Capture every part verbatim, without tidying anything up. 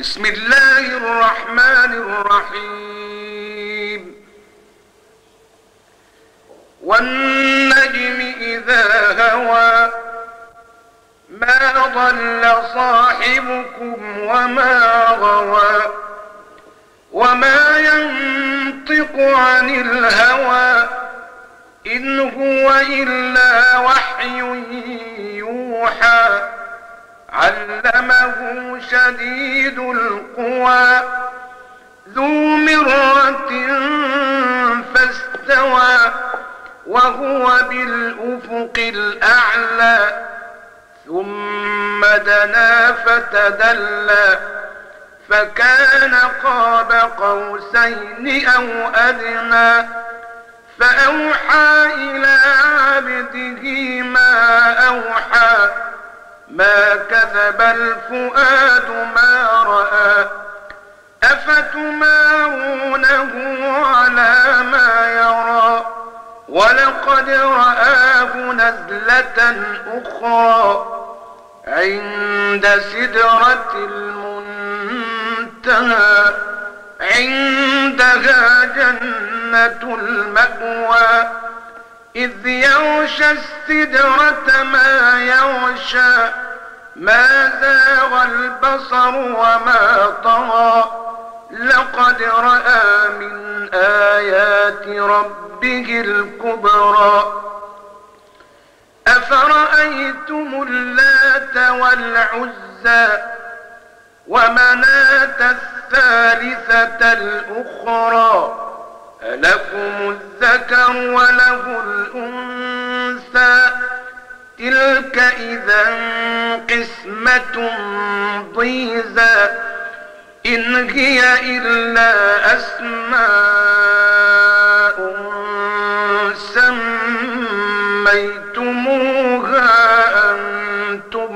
بسم الله الرحمن الرحيم والنجم إذا هوى ما ضل صاحبكم وما غوى وما ينطق عن الهوى إن هو إلا وحي يوحى علمه شديد القوى ذو مرة فاستوى وهو بالأفق الأعلى ثم دنا فتدلى فكان قاب قوسين أو أدنى فأوحى إلى عبده ما أوحى ما كذب الفؤاد ما رأى أفتمارونه على ما يرى ولقد رآه نزلة أخرى عند سدرة المنتهى عندها جنة المأوى إذ يغشى السدرة ما يغشى ما زاغ البصر وما طغى لقد رأى من آيات ربه الكبرى أفرأيتم اللات والعزى ومناة الثالثة الأخرى ألكم الذكر وله الأنثى تلك إذا قسمة ضيزى إن هي إلا أسماء سميتموها أنتم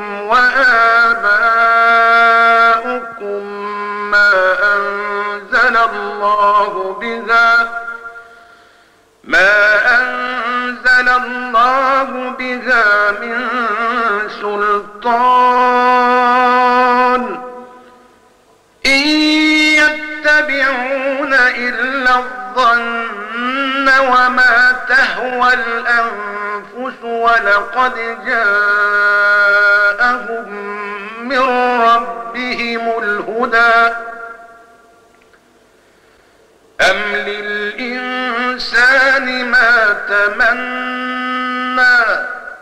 وآباؤكم ما أنزل الله بها ما أنزل الله بها من سلطان إن يتبعون إلا الظن وما تهوى الأنفس ولقد جاءهم من ربهم الهدى أم للإنسان ما تمنى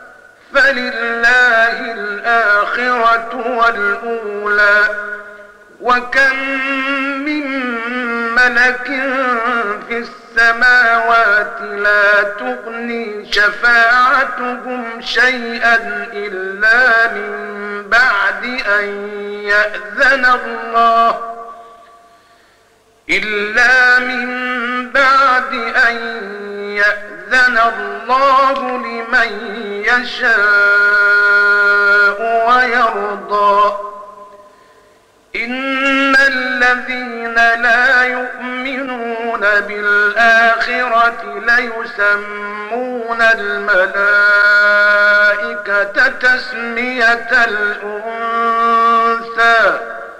فلله الآخرة والأولى وكم من ملك في السماوات لا تغني شفاعتهم شيئا إلا من بعد أن يأذن الله إلا من بعد أن يأذن الله لمن يشاء ويرضى إن الذين لا يؤمنون بالآخرة ليسمون الملائكة تسمية الأنثى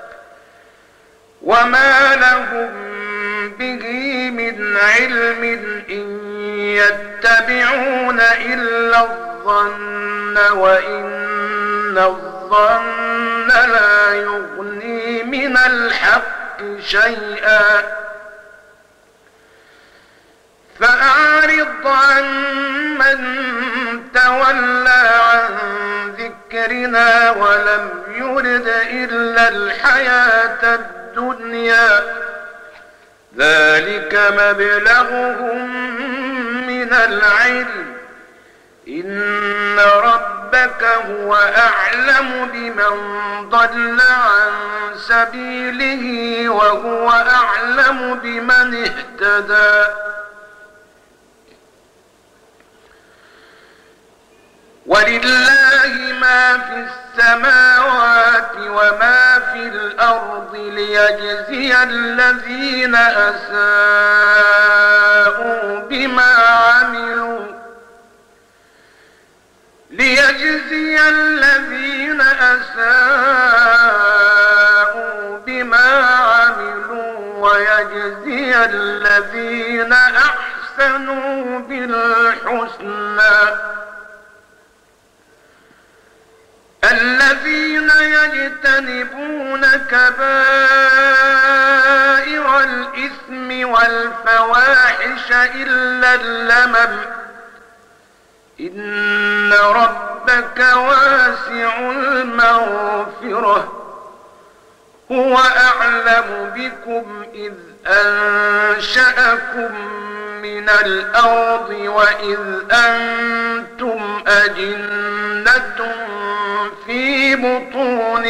وما لهم به من علم إن يتبعون إلا الظن وإن الظن لا يغني من الحق شيئا فأعرض عن من تولى عن ذكرنا ولم يرد إلا الحياة الدنيا ذلك مبلغهم من العلم إن ربك هو أعلم بمن ضل عن سبيله وهو أعلم بمن اهتدى ولله ما في السماوات وما في الأرض ليجزي الذين أساءوا بما عملوا ليجزي الذين أساءوا بما ويجزي الذين أحسنوا بالحسنى الذين يجتنبون كبائر الإثم والفواحش إلا اللمم إن ربك واسع المغفرة هو أعلم بكم إذ أنشأكم من الأرض وإذ أنتم أجنة في بطون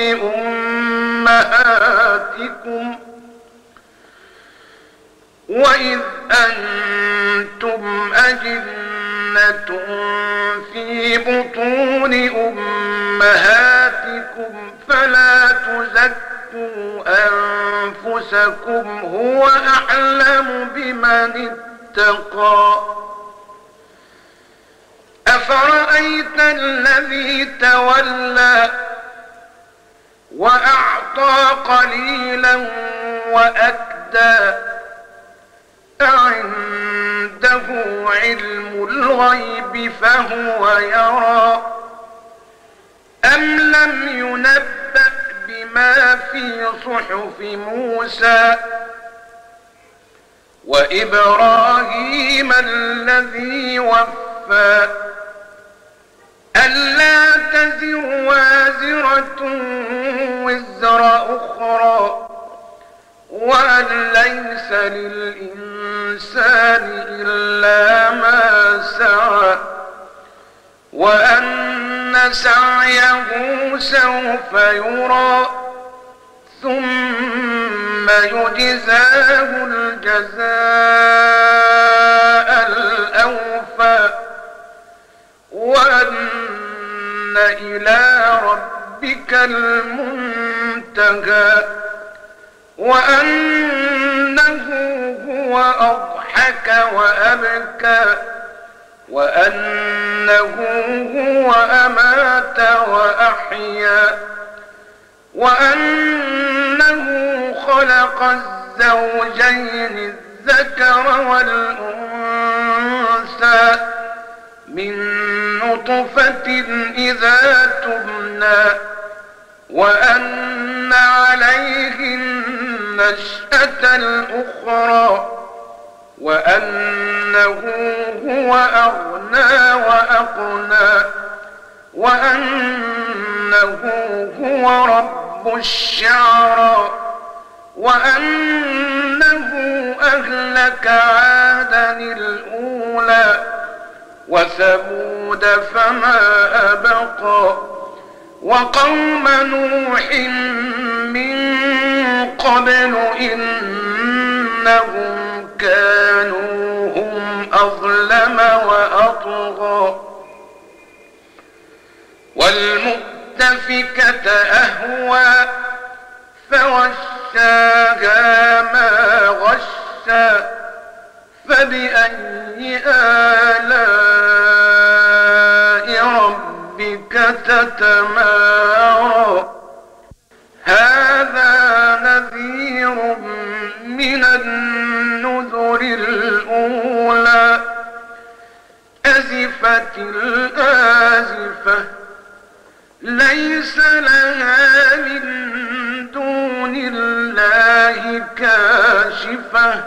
أمهاتكم وإذ أنتم أجنة في بطون أمهاتكم فلا تزكوا أنفسكم هو أعلم بمن اتقى أفرأيت الذي تولى وأعطى قليلا وأكدى أعنده علم الغيب فهو يرى أم لم ينبأ بما في صحف موسى وإبراهيم الذي وفى ألا تزر وازرة وزر أخرى وأن ليس للإنسان إلا ما سعى وأن سعيه سوف يرى ثم يجزاه الجزاء الأوفى وأن إلى ربك المنتهى وأنه هو أضحك وأبكى وأنه هو أمات وأحيا وأنه خلق الزوجين الذكر والأنثى من نطفة إذا تمنى وأن عليه النشأة الأخرى وأنه هو أغنى وأقنى وأنه هو رب الشعرى وأنه أهلك عادا الأولى وثمود فما أبقى وقوم نوح من قبل إنهم كانوا هم أظلم وأطغى والمؤتفكة أهوى فغشاها ما غشى فبأي آلاء ربك تتمارى هذا نذير من النذر الأولى أزفت الآزفة ليس لها من دون الله كاشفة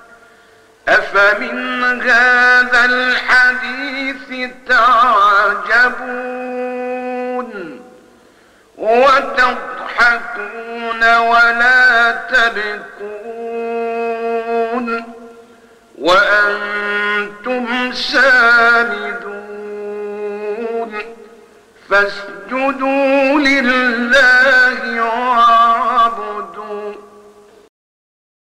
أفمن هذا الحديث تعجبون وتضحكون ولا تبكون وأنتم سامدون فاسجدوا لله